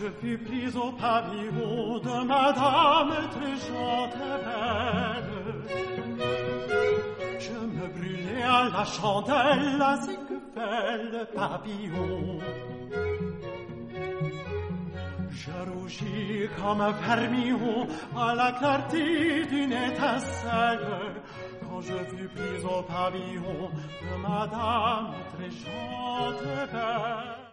je fus prise au pavillon de madame très chante et belle. Je me brûlais à la chandelle, ainsi que fait le papillon. Je rougis comme un vermillon à la clarté d'une étincelle, quand je fus prise au pavillon de madame très chante et belle.